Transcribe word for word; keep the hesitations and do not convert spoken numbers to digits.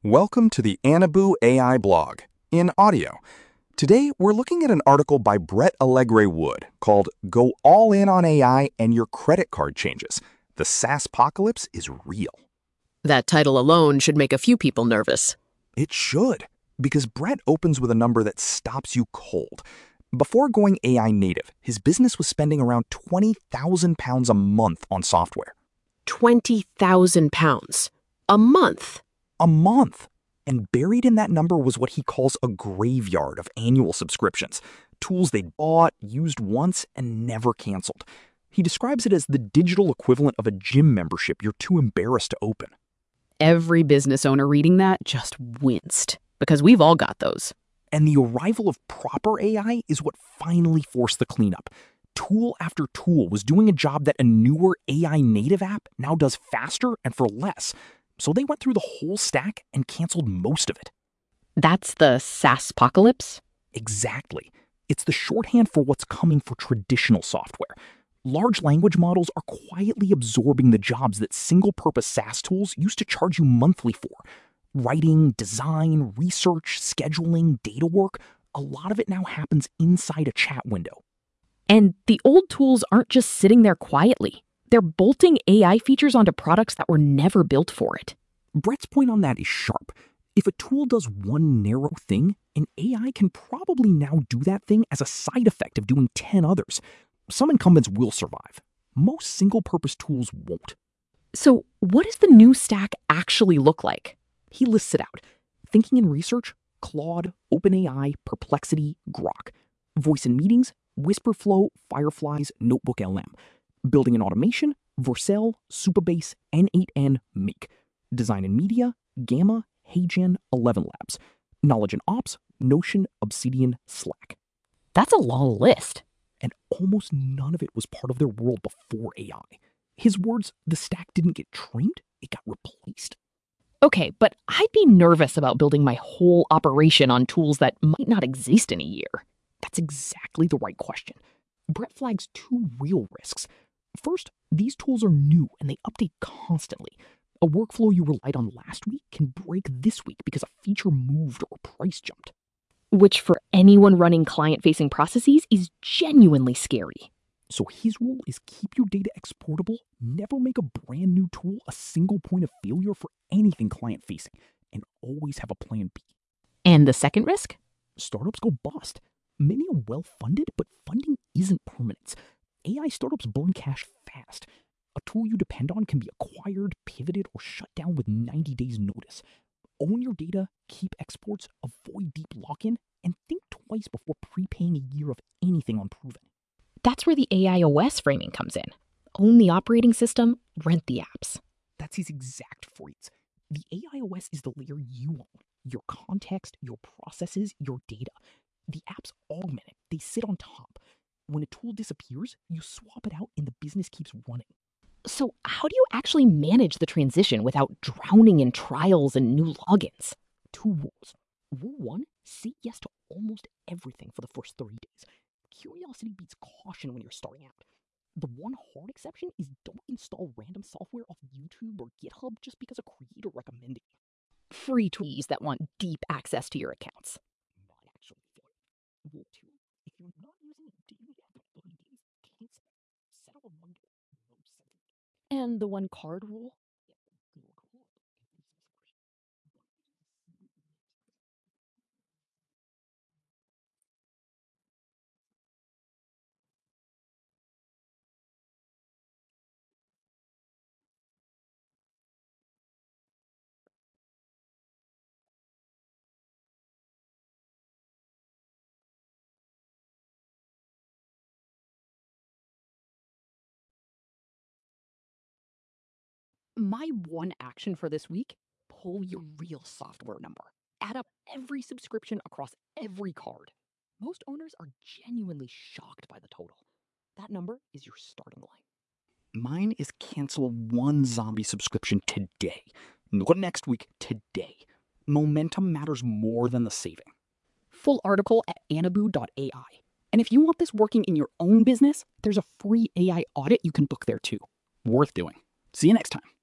Welcome to the Anabu A I blog, in audio. Today, we're looking at an article by Brett Allegre Wood called Go All In on A I and Your Credit Card Changes. The SaaSpocalypse is real. That title alone should make a few people nervous. It should, because Brett opens with a number that stops you cold. Before going A I native, his business was spending around twenty thousand pounds a month on software. twenty thousand pounds. A month. A month. And buried in that number was what he calls a graveyard of annual subscriptions, tools they'd bought, used once, and never canceled. He describes it as the digital equivalent of a gym membership you're too embarrassed to open. Every business owner reading that just winced, because we've all got those. And the arrival of proper A I is what finally forced the cleanup. Tool after tool was doing a job that a newer A I native app now does faster and for less. So they went through the whole stack and canceled most of it. That's the SaaSpocalypse? Exactly. It's the shorthand for what's coming for traditional software. Large language models are quietly absorbing the jobs that single-purpose SaaS tools used to charge you monthly for. Writing, design, research, scheduling, data work, a lot of it now happens inside a chat window. And the old tools aren't just sitting there quietly. They're bolting A I features onto products that were never built for it. Brett's point on that is sharp. If a tool does one narrow thing, an A I can probably now do that thing as a side effect of doing ten others. Some incumbents will survive. Most single-purpose tools won't. So what does the new stack actually look like? He lists it out. Thinking and research, Claude, OpenAI, Perplexity, Grok. Voice and meetings, Whisperflow, Fireflies, Notebook L M. Building and automation, Vercel, Supabase, N eight N, Make. Design and media, Gamma, HeyGen, Eleven Labs. Knowledge and ops, Notion, Obsidian, Slack. That's a long list. And almost none of it was part of their world before A I. His words, the stack didn't get trimmed, it got replaced. Okay, but I'd be nervous about building my whole operation on tools that might not exist in a year. That's exactly the right question. Brett flags two real risks. First, these tools are new and they update constantly. A workflow you relied on last week can break this week because a feature moved or price jumped. Which for anyone running client-facing processes is genuinely scary. So his rule is keep your data exportable, never make a brand new tool a single point of failure for anything client-facing, and always have a plan B. And the second risk? Startups go bust. Many are well-funded, but funding isn't permanent. A I startups burn cash fast. A tool you depend on can be acquired, pivoted, or shut down with ninety days notice. Own your data, keep exports, avoid deep lock-in, and think twice before prepaying a year of anything unproven. That's where the A I O S framing comes in. Own the operating system, rent the apps. That's his exact phrase. The A I O S is the layer you own. Your context, your processes, your data. The apps augment it. They sit on top. When a tool disappears, you swap it out and the business keeps running. So how do you actually manage the transition without drowning in trials and new logins? Two rules. Rule one, say yes to almost everything for the first thirty days. Curiosity beats caution when you're starting out. The one hard exception is don't install random software off YouTube or GitHub just because a creator recommended it. Free tools that want deep access to your accounts. Not actually. Rule two, if you're not using it daily after thirty days, cancel it. Set a reminder. No setting. And the one card rule? My one action for this week, pull your real software number. Add up every subscription across every card. Most owners are genuinely shocked by the total. That number is your starting line. Mine is cancel one zombie subscription today. Not next week, today. Momentum matters more than the saving. Full article at anabu dot A I. And if you want this working in your own business, there's a free A I audit you can book there too. Worth doing. See you next time.